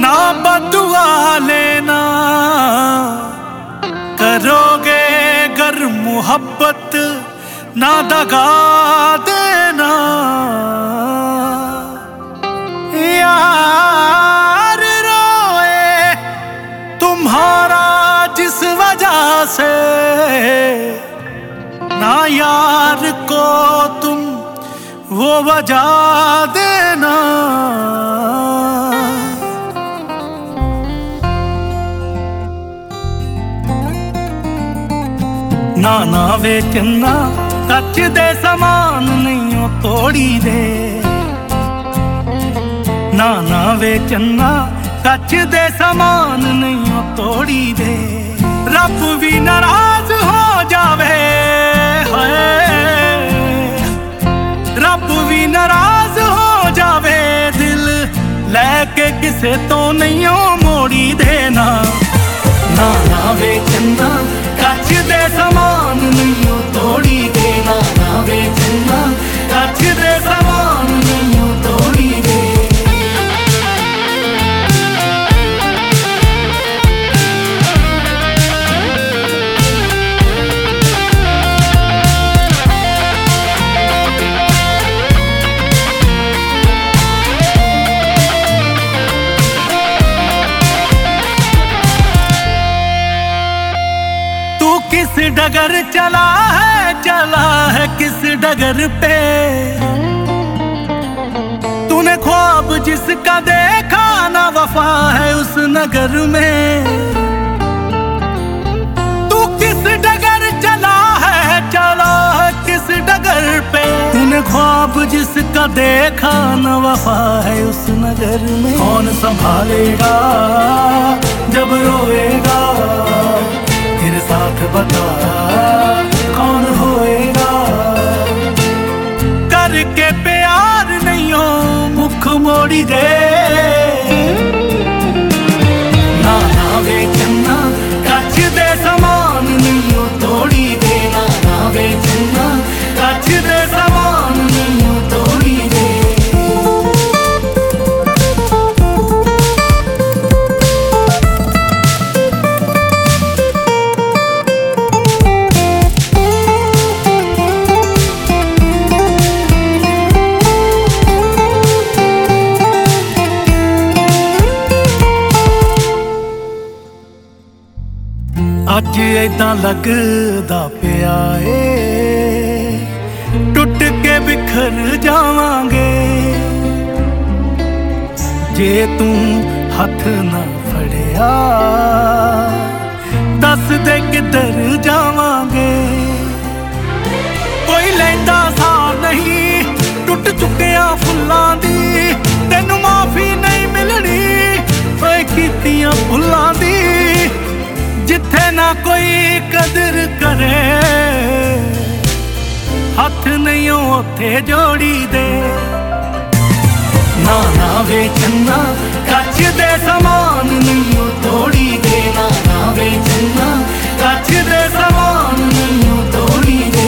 ना बदुआ लेना, करोगे गर मोहब्बत ना दगा देना। यार रोए तुम्हारा जिस वजह से, ना यार को तुम वो वजह देना। ना वे चन्ना कच दे समान नहीं तोड़ी दे, ना वे चन्ना कच दे समान नहीं तोड़ी दे। रब भी नाराज हो जावे, रब भी नाराज हो जावे, दिल लेके किसे तो नहीं मोड़ी देना। ना वे चन्ना कच दे समान नहीं तोड़ी देना, ना वे चन्ना कच दे समान नहीं तोड़ी दे। किस डगर चला है किस डगर पे, तूने ख्वाब जिसका देखा ना वफा है उस नगर में। तू किस डगर चला है किस डगर पे, तूने ख्वाब जिसका देखा ना वफा है उस नगर में। कौन संभालेगा जब रोएगा, फिर साथ बता कौन होएगा। करके प्यार नहीं हो मुख मोड़ी दे, ना वे चन्ना कच दे समान नहीं तोड़ी देना, ना वे चन्ना कच दे समान नहीं तोड़ी दे। अज ऐदां लगदा पिया ए, टुट के बिखर जावांगे, जे तू हथ ना फड़िया दस दे किधर जावांगे। कोई लैंदा सा नहीं टुट चुकिया फुल्लां दी, तैनू माफी नहीं मिलनी ओए कीतियां फुल्लां दी। जिथे ना कोई कदर करे, हथ नहीं उथे जोड़ी दे। ना वे चन्ना कच दे समान नहीं तोड़ी देना, ना वे चन्ना कच दे समान नहीं तोड़ी दे।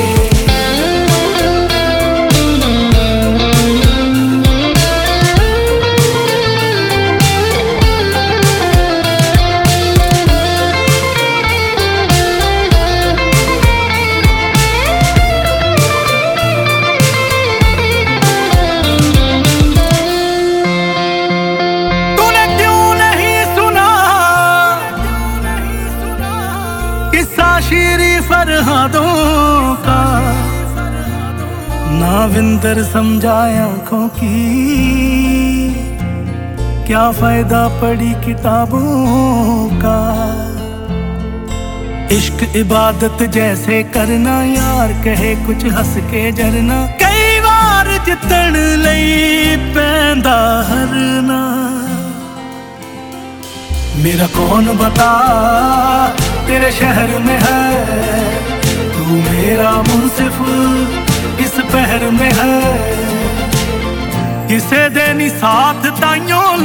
शीरी फरहादों का नाविंदर समझाया आँखों की, क्या फायदा पड़ी किताबों का। इश्क इबादत जैसे करना, यार कहे कुछ हंस के जरना। कई बार जितन लई पैंदा हरना, मेरा कौन बता तेरे शहर में है, तू मेरा मुंसिफ इस पहर में है। किसे दे नी साथ ताइयों